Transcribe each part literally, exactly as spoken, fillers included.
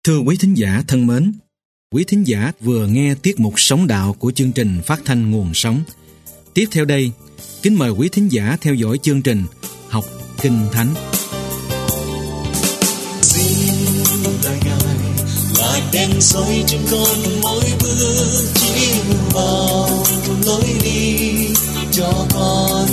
Thưa quý thính giả thân mến, quý thính giả vừa nghe tiết mục Sống Đạo của chương trình phát thanh Nguồn Sống. Tiếp theo đây, kính mời quý thính giả theo dõi chương trình Học Kinh Thánh. Xin đại ngài là đèn soi trên con mỗi bước chỉ vào lối đi cho con.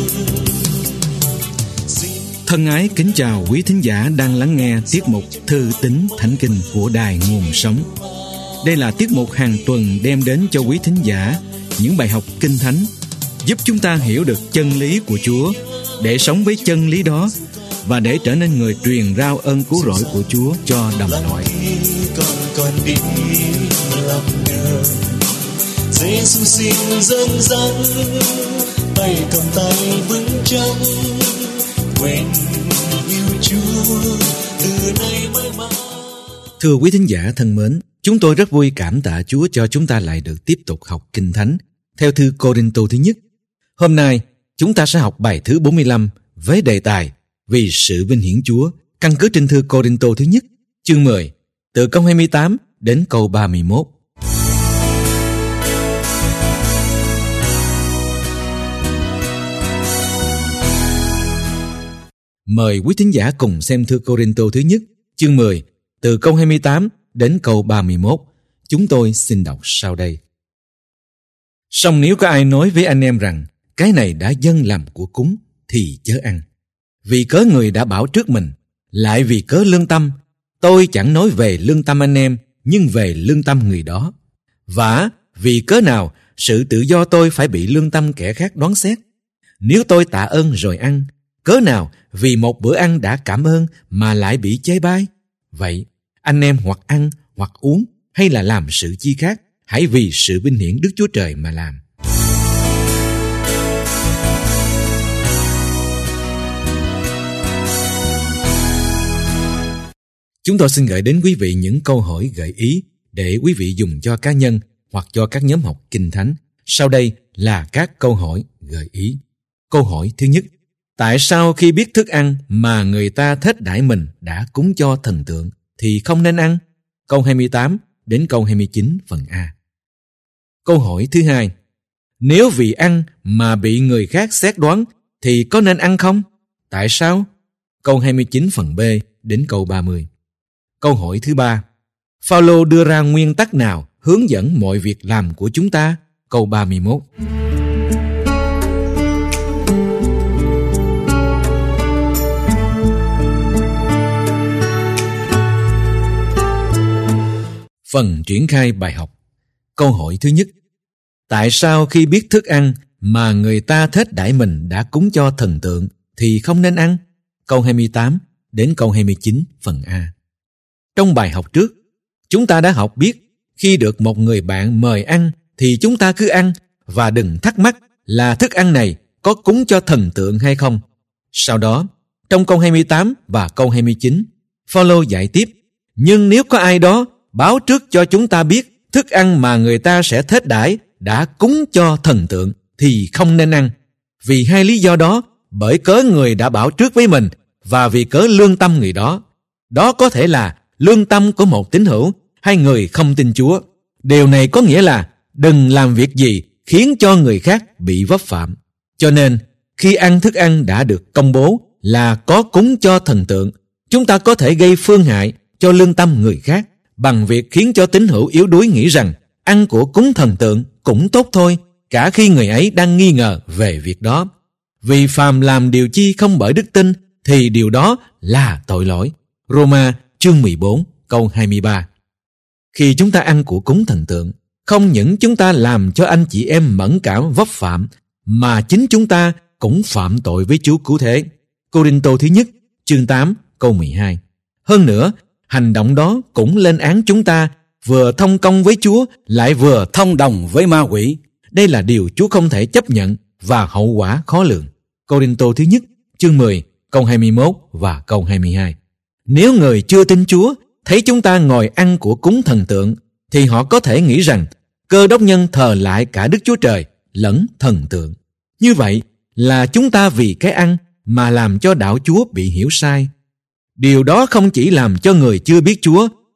Thân ái kính chào quý thính giả đang lắng nghe tiết mục Thư tín Thánh Kinh của Đài Nguồn Sống. Đây là tiết mục hàng tuần đem đến cho quý thính giả những bài học Kinh Thánh, giúp chúng ta hiểu được chân lý của Chúa, để sống với chân lý đó và để trở nên người truyền rao ơn cứu rỗi của Chúa cho đồng loại. Con con đi làm đường, Giê-xu xin dẫn dắt, tay cầm tay vững chắc, quên yêu Chúa từ nay mãi mãi. Thưa quý thính giả thân mến, chúng tôi rất vui cảm tạ Chúa cho chúng ta lại được tiếp tục học Kinh Thánh theo thư Cô-rinh-tô thứ nhất. Hôm nay chúng ta sẽ học bài thứ bốn mươi lăm với đề tài Vì sự vinh hiển Chúa, căn cứ trên thư Cô-rinh-tô thứ nhất, chương mười, từ câu hai mươi tám đến câu ba mươi mốt. Mời quý thính giả cùng xem thư Cô-rinh-tô thứ nhất, chương mười, từ câu hai mươi tám đến câu ba mươi mốt. Chúng tôi xin đọc sau đây. Song nếu có ai nói với anh em rằng cái này đã dâng làm của cúng thì chớ ăn, vì cớ người đã bảo trước mình, lại vì cớ lương tâm. Tôi chẳng nói về lương tâm anh em, nhưng về lương tâm người đó. Vả, vì cớ nào sự tự do tôi phải bị lương tâm kẻ khác đoán xét? Nếu tôi tạ ơn rồi ăn, cớ nào vì một bữa ăn đã cảm ơn mà lại bị chê bai? Vậy, anh em hoặc ăn, hoặc uống, hay là làm sự chi khác, hãy vì sự vinh hiển Đức Chúa Trời mà làm. Chúng tôi xin gửi đến quý vị những câu hỏi gợi ý để quý vị dùng cho cá nhân hoặc cho các nhóm học Kinh Thánh. Sau đây là các câu hỏi gợi ý. Câu hỏi thứ nhất: tại sao khi biết thức ăn mà người ta thết đãi mình đã cúng cho thần tượng thì không nên ăn? Câu hai mươi tám đến câu hai mươi chín phần A. Câu hỏi thứ hai: nếu vì ăn mà bị người khác xét đoán thì có nên ăn không? Tại sao? Câu hai mươi chín phần B đến câu ba mươi. Câu hỏi thứ ba: Phao-lô đưa ra nguyên tắc nào hướng dẫn mọi việc làm của chúng ta? Câu ba mươi mốt. Phần triển khai bài học. Câu hỏi thứ nhất: tại sao khi biết thức ăn mà người ta thết đãi mình đã cúng cho thần tượng thì không nên ăn? Câu hai mươi tám đến câu hai mươi chín phần A. Trong bài học trước, chúng ta đã học biết khi được một người bạn mời ăn thì chúng ta cứ ăn và đừng thắc mắc là thức ăn này có cúng cho thần tượng hay không. Sau đó, trong câu hai mươi tám và câu hai mươi chín, Phao-lô dạy tiếp: nhưng nếu có ai đó báo trước cho chúng ta biết thức ăn mà người ta sẽ thết đãi đã cúng cho thần tượng thì không nên ăn. Vì hai lý do đó, bởi cớ người đã bảo trước với mình và vì cớ lương tâm người đó. Đó có thể là lương tâm của một tín hữu hay người không tin Chúa. Điều này có nghĩa là đừng làm việc gì khiến cho người khác bị vấp phạm. Cho nên, khi ăn thức ăn đã được công bố là có cúng cho thần tượng, chúng ta có thể gây phương hại cho lương tâm người khác bằng việc khiến cho tín hữu yếu đuối nghĩ rằng ăn của cúng thần tượng cũng tốt thôi, cả khi người ấy đang nghi ngờ về việc đó. Vì phàm làm điều chi không bởi đức tin thì điều đó là tội lỗi. Roma chương mười bốn câu hai mươi ba. Khi chúng ta ăn của cúng thần tượng, không những chúng ta làm cho anh chị em mẫn cảm vấp phạm, mà chính chúng ta cũng phạm tội với Chúa cứu thế. Cô-rinh-tô thứ nhất chương tám câu mười hai. Hơn nữa, hành động đó cũng lên án chúng ta vừa thông công với Chúa lại vừa thông đồng với ma quỷ. Đây là điều Chúa không thể chấp nhận và hậu quả khó lường. Cô-rinh-tô thứ nhất chương mười câu hai mươi mốt và câu hai mươi hai. Nếu người chưa tin Chúa thấy chúng ta ngồi ăn của cúng thần tượng thì họ có thể nghĩ rằng Cơ Đốc nhân thờ lại cả Đức Chúa Trời lẫn thần tượng. Như vậy là chúng ta vì cái ăn mà làm cho đạo Chúa bị hiểu sai. Điều đó không chỉ làm cho người chưa biết Chúa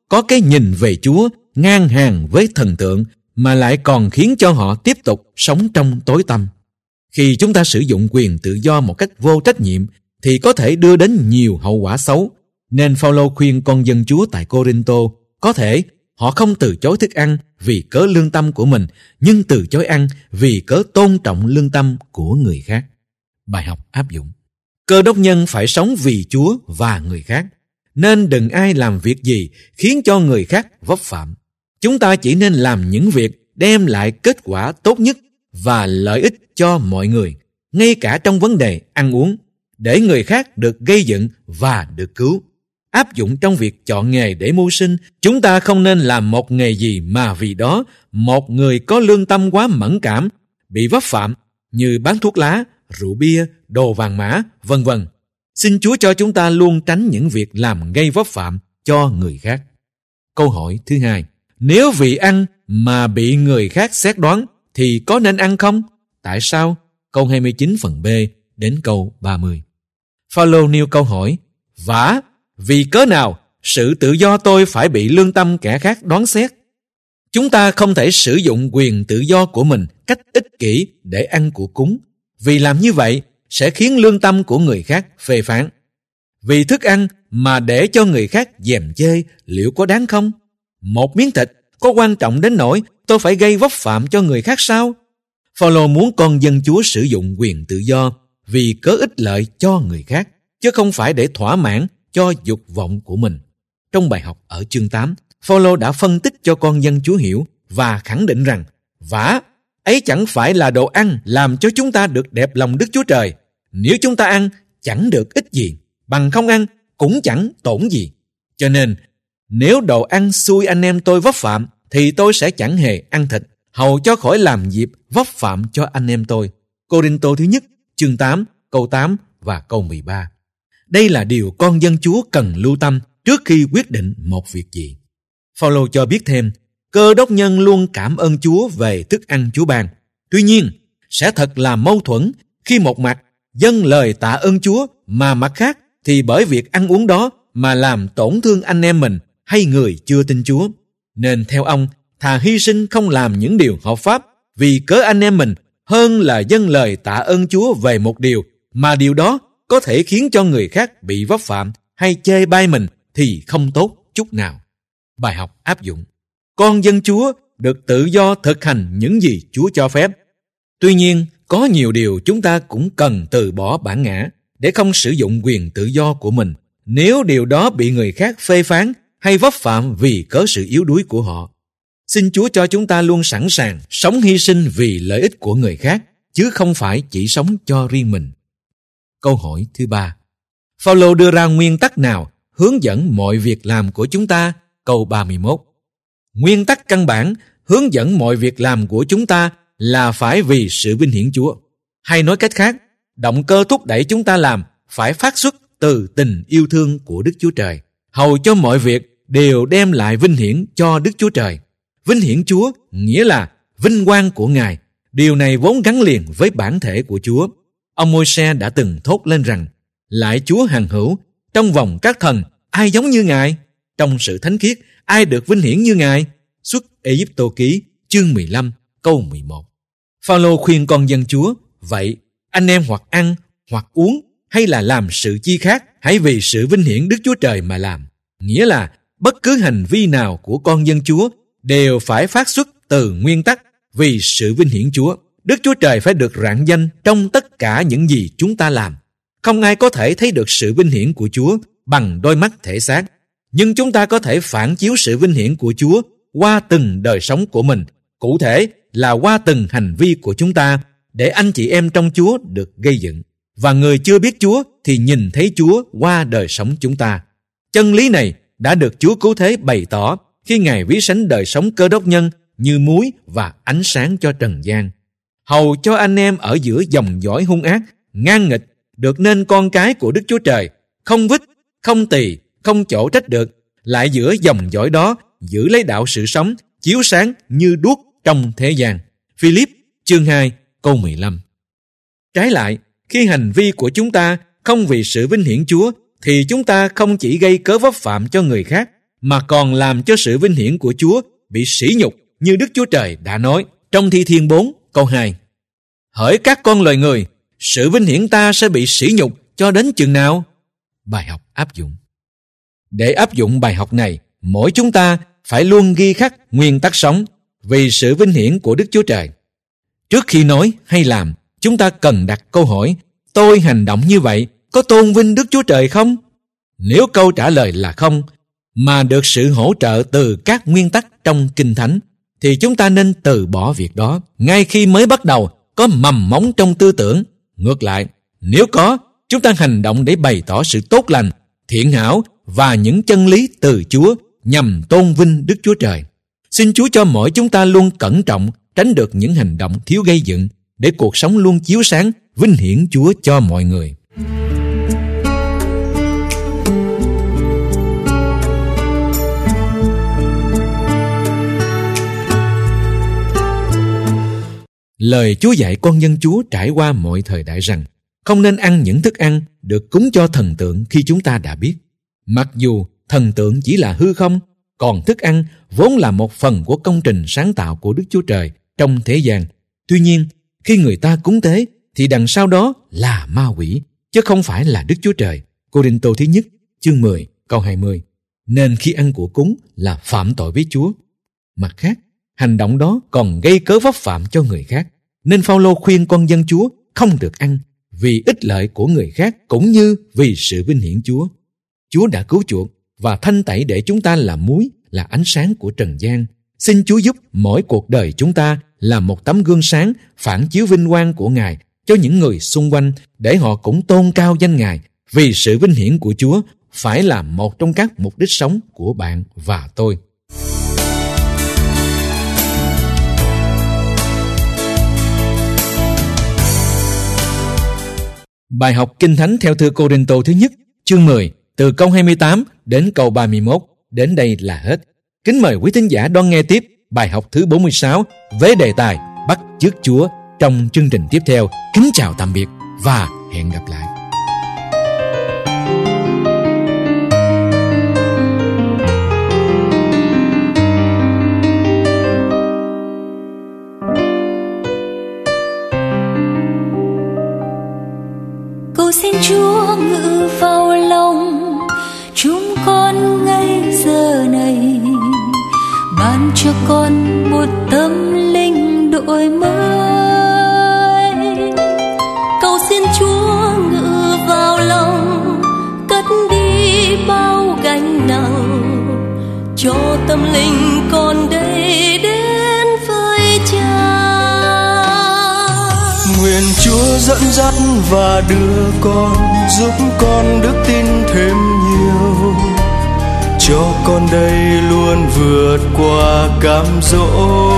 có cái nhìn về Chúa ngang hàng với thần tượng mà lại còn khiến cho họ tiếp tục sống trong tối tăm. Khi chúng ta sử dụng quyền tự do một cách vô trách nhiệm thì có thể đưa đến nhiều hậu quả xấu. Nên Phao-lô khuyên con dân Chúa tại Cô-rinh-tô có thể họ không từ chối thức ăn vì cớ lương tâm của mình, nhưng từ chối ăn vì cớ tôn trọng lương tâm của người khác. Bài học áp dụng: Cơ đốc nhân phải sống vì Chúa và người khác, nên đừng ai làm việc gì khiến cho người khác vấp phạm. Chúng ta chỉ nên làm những việc đem lại kết quả tốt nhất và lợi ích cho mọi người, ngay cả trong vấn đề ăn uống, để người khác được gây dựng và được cứu. Áp dụng trong việc chọn nghề để mưu sinh, chúng ta không nên làm một nghề gì mà vì đó một người có lương tâm quá mẫn cảm bị vấp phạm, như bán thuốc lá, rượu bia, đồ vàng mã, vân vân. Xin Chúa cho chúng ta luôn tránh những việc làm gây vấp phạm cho người khác. Câu hỏi thứ hai: Nếu vì ăn mà bị người khác xét đoán thì có nên ăn không? Tại sao? Câu hai mươi chín phần B đến câu ba mươi. Phao-lô nêu câu hỏi: Vả, vì cớ nào sự tự do tôi phải bị lương tâm kẻ khác đoán xét? Chúng ta không thể sử dụng quyền tự do của mình cách ích kỷ để ăn của cúng, vì làm như vậy sẽ khiến lương tâm của người khác phê phán. Vì thức ăn mà để cho người khác dèm chê liệu có đáng không? Một miếng thịt có quan trọng đến nỗi tôi phải gây vấp phạm cho người khác sao? Phao-lô muốn con dân Chúa sử dụng quyền tự do vì cớ ích lợi cho người khác, chứ không phải để thỏa mãn cho dục vọng của mình. Trong bài học ở chương tám, Phao-lô đã phân tích cho con dân Chúa hiểu và khẳng định rằng vả, ấy chẳng phải là đồ ăn làm cho chúng ta được đẹp lòng Đức Chúa Trời. Nếu chúng ta ăn chẳng được ích gì, bằng không ăn cũng chẳng tổn gì. Cho nên nếu đồ ăn xui anh em tôi vấp phạm thì tôi sẽ chẳng hề ăn thịt, hầu cho khỏi làm dịp vấp phạm cho anh em tôi. Cô-rinh-tô thứ nhất chương tám câu tám và câu mười ba. Đây là điều con dân Chúa cần lưu tâm trước khi quyết định một việc gì. Phao-lô cho biết thêm, Cơ đốc nhân luôn cảm ơn Chúa về thức ăn Chúa ban. Tuy nhiên, sẽ thật là mâu thuẫn khi một mặt dâng lời tạ ơn Chúa mà mặt khác thì bởi việc ăn uống đó mà làm tổn thương anh em mình hay người chưa tin Chúa. Nên theo ông, thà hy sinh không làm những điều hợp pháp vì cớ anh em mình hơn là dâng lời tạ ơn Chúa về một điều mà điều đó có thể khiến cho người khác bị vấp phạm hay chê bai mình thì không tốt chút nào. Bài học áp dụng: Con dân Chúa được tự do thực hành những gì Chúa cho phép. Tuy nhiên, có nhiều điều chúng ta cũng cần từ bỏ bản ngã để không sử dụng quyền tự do của mình nếu điều đó bị người khác phê phán hay vấp phạm vì cớ sự yếu đuối của họ. Xin Chúa cho chúng ta luôn sẵn sàng sống hy sinh vì lợi ích của người khác, chứ không phải chỉ sống cho riêng mình. Câu hỏi thứ ba: Phao-lô đưa ra nguyên tắc nào hướng dẫn mọi việc làm của chúng ta? Câu ba mươi mốt. Nguyên tắc căn bản hướng dẫn mọi việc làm của chúng ta là phải vì sự vinh hiển Chúa. Hay nói cách khác, động cơ thúc đẩy chúng ta làm phải phát xuất từ tình yêu thương của Đức Chúa Trời, hầu cho mọi việc đều đem lại vinh hiển cho Đức Chúa Trời. Vinh hiển Chúa nghĩa là vinh quang của Ngài. Điều này vốn gắn liền với bản thể của Chúa. Ông Môi-se đã từng thốt lên rằng: Lại Chúa hằng hữu, trong vòng các thần ai giống như Ngài? Trong sự thánh khiết ai được vinh hiển như Ngài? Xuất Ê-díp-tô ký chương mười lăm câu mười một. Phao-lô khuyên con dân Chúa: Vậy anh em hoặc ăn hoặc uống hay là làm sự chi khác, hãy vì sự vinh hiển Đức Chúa Trời mà làm. Nghĩa là bất cứ hành vi nào của con dân Chúa đều phải phát xuất từ nguyên tắc vì sự vinh hiển Chúa. Đức Chúa Trời phải được rạng danh trong tất cả những gì chúng ta làm. Không ai có thể thấy được sự vinh hiển của Chúa bằng đôi mắt thể xác, nhưng chúng ta có thể phản chiếu sự vinh hiển của Chúa qua từng đời sống của mình, cụ thể là qua từng hành vi của chúng ta, để anh chị em trong Chúa được gây dựng, và người chưa biết Chúa thì nhìn thấy Chúa qua đời sống chúng ta. Chân lý này đã được Chúa Cứu Thế bày tỏ khi Ngài ví sánh đời sống Cơ Đốc nhân như muối và ánh sáng cho trần gian, hầu cho anh em ở giữa dòng dõi hung ác, ngang nghịch, được nên con cái của Đức Chúa Trời, không vích, không tỳ, không chỗ trách được, lại giữa dòng dõi đó giữ lấy đạo sự sống, chiếu sáng như đuốc trong thế gian. Philip chương hai câu mười lăm. Trái lại, khi hành vi của chúng ta không vì sự vinh hiển Chúa, thì chúng ta không chỉ gây cớ vấp phạm cho người khác, mà còn làm cho sự vinh hiển của Chúa bị sỉ nhục, như Đức Chúa Trời đã nói trong Thi Thiên bốn câu hai. Hỡi các con loài người, sự vinh hiển ta sẽ bị sỉ nhục cho đến chừng nào? Bài học áp dụng. Để áp dụng bài học này, mỗi chúng ta phải luôn ghi khắc nguyên tắc sống vì sự vinh hiển của Đức Chúa Trời. Trước khi nói hay làm, chúng ta cần đặt câu hỏi: tôi hành động như vậy có tôn vinh Đức Chúa Trời không? Nếu câu trả lời là không, mà được sự hỗ trợ từ các nguyên tắc trong Kinh Thánh, thì chúng ta nên từ bỏ việc đó ngay khi mới bắt đầu có mầm móng trong tư tưởng. Ngược lại, nếu có, chúng ta hành động để bày tỏ sự tốt lành, thiện hảo và những chân lý từ Chúa nhằm tôn vinh Đức Chúa Trời. Xin Chúa cho mỗi chúng ta luôn cẩn trọng, tránh được những hành động thiếu gây dựng, để cuộc sống luôn chiếu sáng, vinh hiển Chúa cho mọi người. Lời Chúa dạy con dân Chúa trải qua mọi thời đại rằng không nên ăn những thức ăn được cúng cho thần tượng khi chúng ta đã biết. Mặc dù thần tượng chỉ là hư không, còn thức ăn vốn là một phần của công trình sáng tạo của Đức Chúa Trời trong thế gian. Tuy nhiên, khi người ta cúng tế thì đằng sau đó là ma quỷ, chứ không phải là Đức Chúa Trời. Cô-rinh-tô thứ nhất chương mười câu hai mươi. Nên khi ăn của cúng là phạm tội với Chúa. Mặt khác, hành động đó còn gây cớ vấp phạm cho người khác. Nên Phao-lô khuyên con dân Chúa không được ăn vì ích lợi của người khác cũng như vì sự vinh hiển Chúa. Chúa đã cứu chuộc và thanh tẩy để chúng ta là muối, là ánh sáng của trần gian. Xin Chúa giúp mỗi cuộc đời chúng ta là một tấm gương sáng phản chiếu vinh quang của Ngài cho những người xung quanh, để họ cũng tôn cao danh Ngài, vì sự vinh hiển của Chúa phải là một trong các mục đích sống của bạn và tôi. Bài học Kinh Thánh theo thư Cô-rinh-tô thứ nhất chương mười từ câu hai mươi tám đến câu ba mươi mốt. Đến đây là hết. Kính mời quý thính giả đón nghe tiếp bài học thứ bốn mươi sáu với đề tài Bắt chước Chúa trong chương trình tiếp theo. Kính chào tạm biệt và hẹn gặp lại. Cầu xin Chúa ngự vào lòng chúng con ngay giờ này, ban cho con một tâm linh đổi mới. Cầu xin Chúa ngự vào lòng, cất đi bao gánh nặng, cho tâm linh con đây đến với Cha. Nguyện Chúa dẫn dắt và đưa con, giúp con đức tin thêm nhiều, cho con đây luôn vượt qua cám dỗ.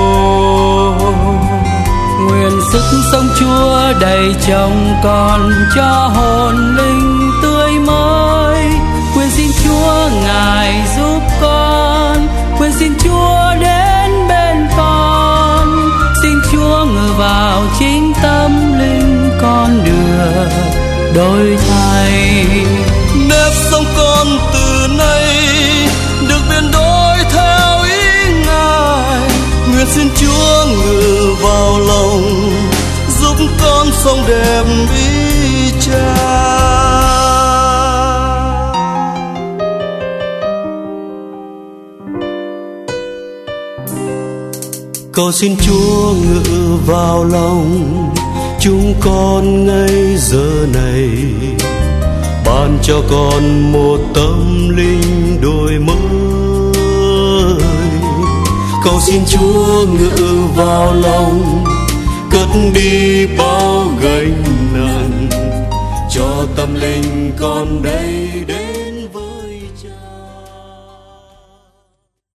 Nguyện sức sống Chúa đầy trong con, cho hồn linh tươi mới. Nguyện xin Chúa Ngài giúp con, nguyện xin Chúa đến bên con. Xin Chúa ngự vào chính tâm linh con được đổi thay. Nếp sống con từ nay được biến đổi theo ý Ngài. Nguyện xin Chúa ngự vào lòng, giúp con sống đẹp ý Cha. Cầu xin Chúa ngự vào lòng chúng con ngay giờ này, ban cho con một tâm linh đổi mới. Cầu xin Chúa ngự vào lòng, cất đi bao gánh nặng, cho tâm linh con đây đến